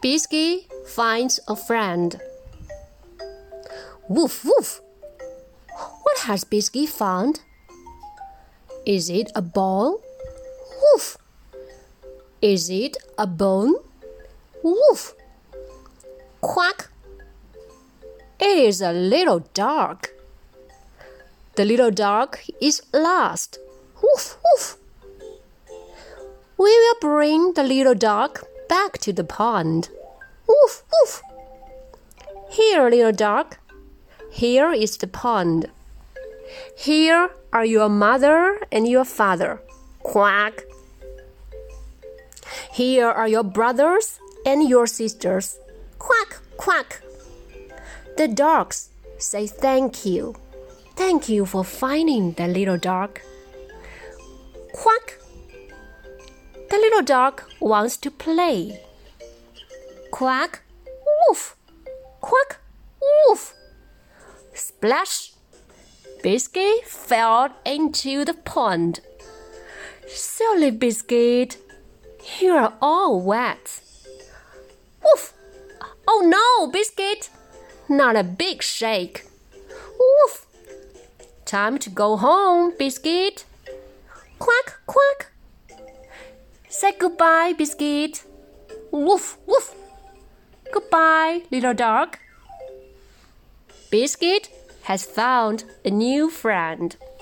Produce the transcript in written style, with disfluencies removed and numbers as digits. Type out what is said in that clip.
Biscuit finds a friend. Woof, woof. What has Biscuit found? Is it a ball? Woof. Is it a bone? Woof. Quack. It is a little dog. The little dog is lost. Woof, woof. We will bring the little dog back to the pond. Woof, woof. Here, little dog. Here is the pond. Here are your mother and your father. Quack. Here are your brothers and your sisters. Quack, quack. The dogs say thank you. Thank you for finding the little dog. Quack. The little dog wants to play. Quack, woof. Quack, woof. Splash. Biscuit fell into the pond. Silly Biscuit, you are all wet. Woof! Oh no, Biscuit! Not a big shake. Woof! Time to go home, Biscuit. Quack, quack. Say goodbye, Biscuit. Woof, woof. Goodbye, little dog. Biscuit has found a new friend.